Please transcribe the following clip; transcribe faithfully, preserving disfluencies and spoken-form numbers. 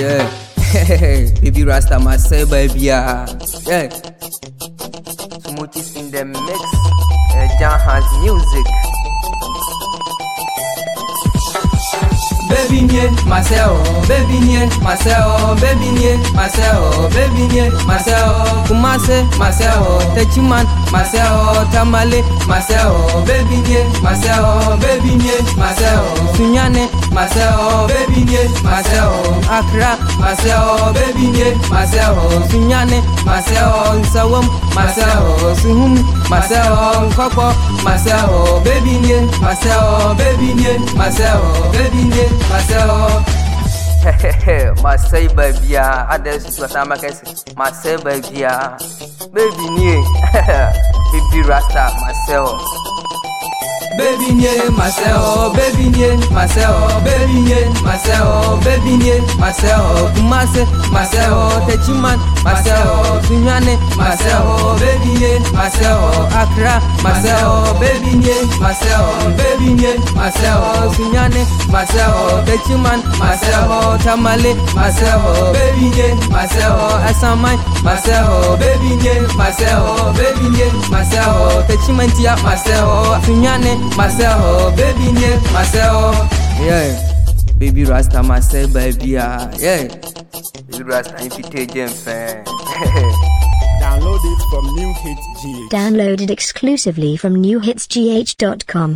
Yeah. Baby Rasta must say baby. Yeah. Smoothies in the mix. Uh, John has music. Baby nie, Marcel, baby nie, Marcel, baby nie, Marcel, baby nie, Marcel, Kumase, Marcel, Techiman, Marcel, Tamale, Marcel, baby nie, Marcel, baby nie, Marcel, Sunyane, Marcel, baby nie, Marcel, Accra, Marcel, baby nie, Marcel, Sunyane, Marcel, Sawam, Marcel, Suhum, Marcel, Koko, Marcel, baby nie, Marcel, baby nie, Marcel, baby nie, Marcel. Marcel baby, others to some cases. Marcel baby, baby nie, baby Rasta Marcel. Baby nie, Marcel, baby nie, Marcel, baby nie, Marcel, baby nie, Marcel, Kumase, Marcel, Techiman, Marcel, Sunyane, Marcel, baby nie, Marcel, Accra, Marcel, baby nie, Marcel, baby nie, Marcel, Sunyane, Marcel, Techiman, Marcel, Tamale, Marcel, baby nie, Marcel, Asamai, Marcel, baby nie, Marcel, baby nie, Marcel, Techiman tia, Marcel, Sunyane, Marcel, baby nie, Marcel. Yeah, baby Rasta Marcel baby, yeah. Baby Rasta invitation fan. Download it from New Hits G H. Downloaded exclusively from new hits g h dot com.